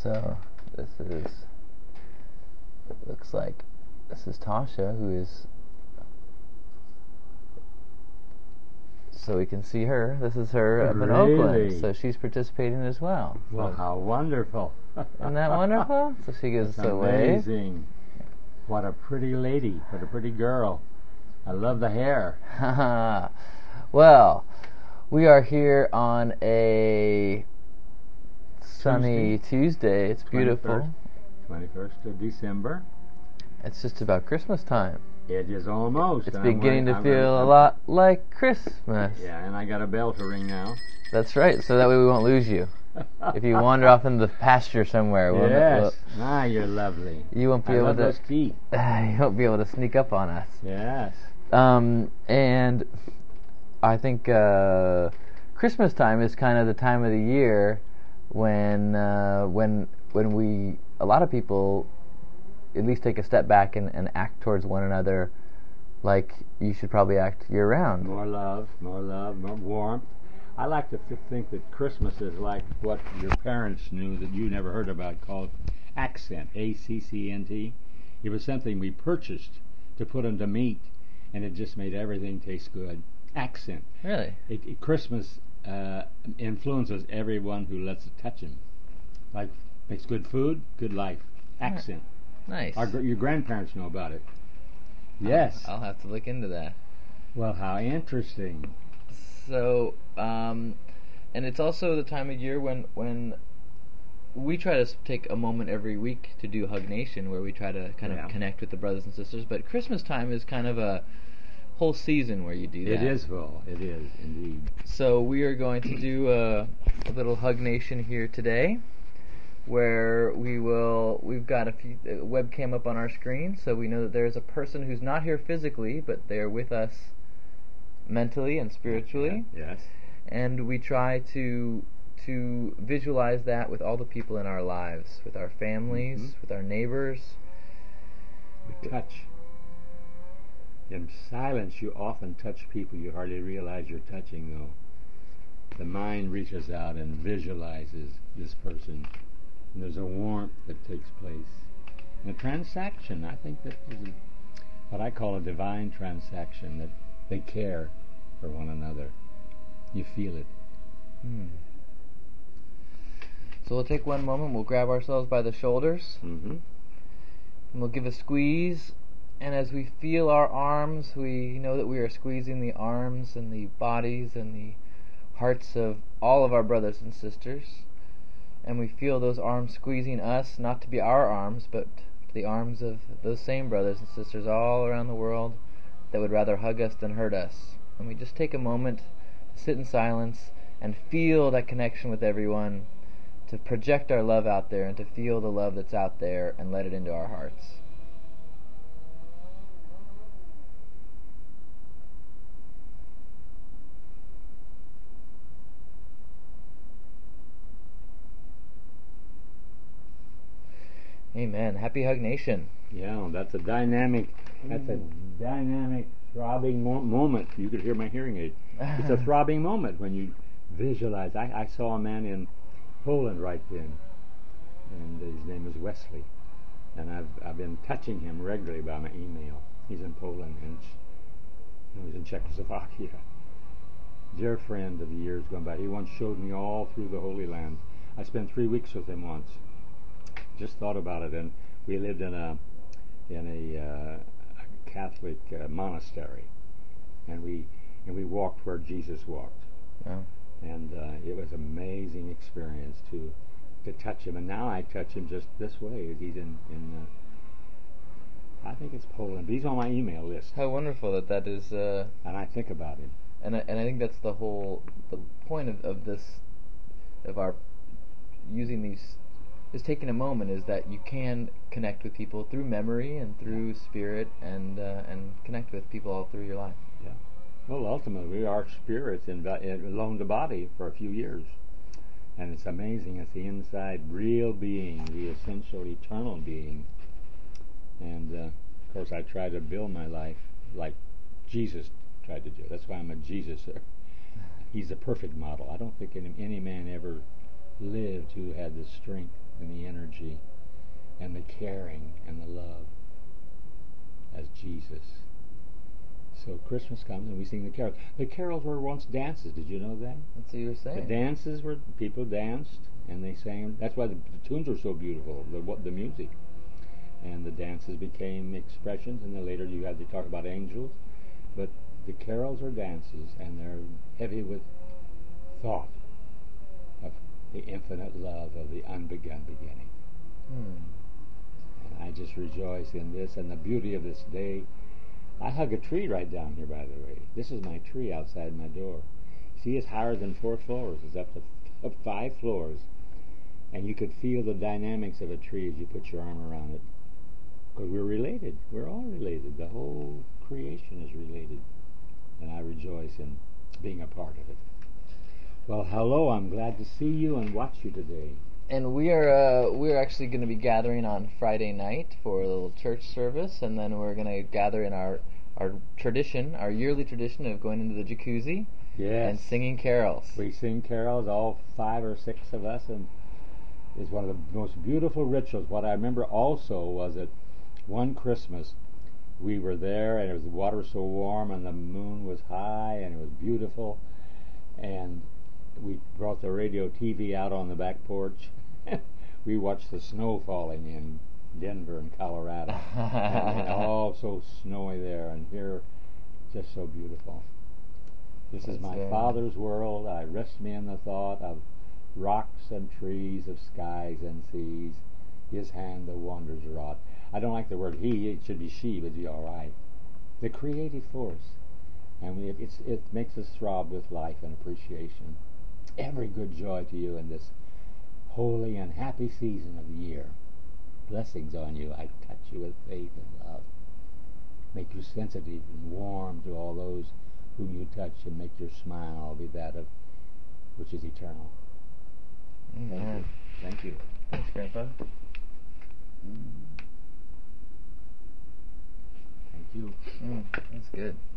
So it looks like this is Tasha, who is, so we can see her. This is her up in Oakland, so she's participating as well. Well, so, how wonderful. Isn't that wonderful? So she gives us a wave. Amazing. What a pretty lady. What a pretty girl. I love the hair. Well, we are here on a sunny Tuesday. It's beautiful. 21st of December. It's just about Christmas time. It is almost. It's beginning to feel a lot like Christmas. Yeah, and I got a bell to ring now. That's right, so that way we won't lose you. If you wander off into the pasture somewhere, you're lovely. You won't be able to. Those teeth. You won't be able to sneak up on us. Yes. And I think Christmas time is kind of the time of the year when we, a lot of people, at least take a step back and act towards one another like you should probably act year round. More love, more warmth. I like to think that Christmas is like what your parents knew that you never heard about, called accent, ACCNT. It was something we purchased to put into meat, and it just made everything taste good. Accent. Really? Christmas influences everyone who lets it touch him. Like, makes good food, good life. Accent. Nice. Your grandparents know about it. Yes. I'll have to look into that. Well, how interesting. So, and it's also the time of year when we try to take a moment every week to do Hug Nation, where we try to kind of connect with the brothers and sisters. But Christmas time is kind of a whole season where you do that. It is, Will. It is, indeed. So we are going to do a little Hug Nation here today, where we've got a webcam up on our screen, so we know that there's a person who's not here physically, but they're with us mentally and spiritually. Yes. And we try to visualize that with all the people in our lives, with our families, with our neighbors. We touch. In silence, you often touch people you hardly realize you're touching, though. The mind reaches out and visualizes this person. And there's a warmth that takes place. And a transaction, I think that is what I call a divine transaction, that they care for one another. You feel it. So we'll take one moment, we'll grab ourselves by the shoulders, and we'll give a squeeze, and as we feel our arms, we know that we are squeezing the arms and the bodies and the hearts of all of our brothers and sisters, and we feel those arms squeezing us, not to be our arms, but the arms of those same brothers and sisters all around the world that would rather hug us than hurt us. And we just take a moment to sit in silence and feel that connection with everyone, to project our love out there and to feel the love that's out there and let it into our hearts. Amen. Happy Hug Nation. Yeah, that's a dynamic, throbbing moment. You could hear my hearing aid. It's a throbbing moment when you visualize. I saw a man in Poland right then, and his name is Wesley, and I've been touching him regularly by my email. He's in Poland, and he's in Czechoslovakia. Dear friend of the years gone by. He once showed me all through the Holy Land. I spent 3 weeks with him once. Just thought about it, and we lived in a Catholic monastery, and we walked where Jesus walked. Yeah. And it was an amazing experience to touch him. And now I touch him just this way. He's in I think it's Poland, but he's on my email list. How wonderful that is. And I think about him. And I think that's the point of this, of our using these, is taking a moment, is that you can connect with people through memory and through spirit, and connect with people all through your life. Yeah. Well, ultimately, our spirits loaned the body for a few years. And it's amazing. It's the inside real being, the essential eternal being. And, of course, I try to build my life like Jesus tried to do. That's why I'm a Jesus-er. He's the perfect model. I don't think any man ever lived who had the strength and the energy and the caring and the love as Jesus. So Christmas comes and we sing the carols. The carols were once dances. Did you know that? That's what you were saying. The dances were, people danced and they sang. That's why the tunes are so beautiful, the music. And the dances became expressions, and then later you had to talk about angels. But the carols are dances, and they're heavy with thought of the infinite love of the unbegun beginning. And I just rejoice in this and the beauty of this day. I hug a tree right down here, by the way. This is my tree outside my door. See, it's higher than 4 floors. It's up 5 floors. And you could feel the dynamics of a tree as you put your arm around it. Because we're related. We're all related. The whole creation is related. And I rejoice in being a part of it. Well, hello. I'm glad to see you and watch you today. And we're actually going to be gathering on Friday night for a little church service, and then we're going to gather in our tradition, our yearly tradition of going into the jacuzzi and singing carols. We sing carols, all 5 or 6 of us, and it's one of the most beautiful rituals. What I remember also was that one Christmas we were there, and the water was so warm, and the moon was high, and it was beautiful, and we brought the radio TV out on the back porch. We watched the snow falling in Denver and Colorado. And all so snowy there, and here, just so beautiful. This is my Father's world. I rest me in the thought of rocks and trees, of skies and seas. His hand the wonders wrought. I don't like the word he. It should be she, but it'd be all right. The creative force. And it makes us throb with life and appreciation. Every good joy to you in this holy and happy season of the year. Blessings on you. I touch you with faith and love. Make you sensitive and warm to all those whom you touch, and make your smile be that of which is eternal. Amen. Thank you. Thanks, Grandpa. Thank you. That's good.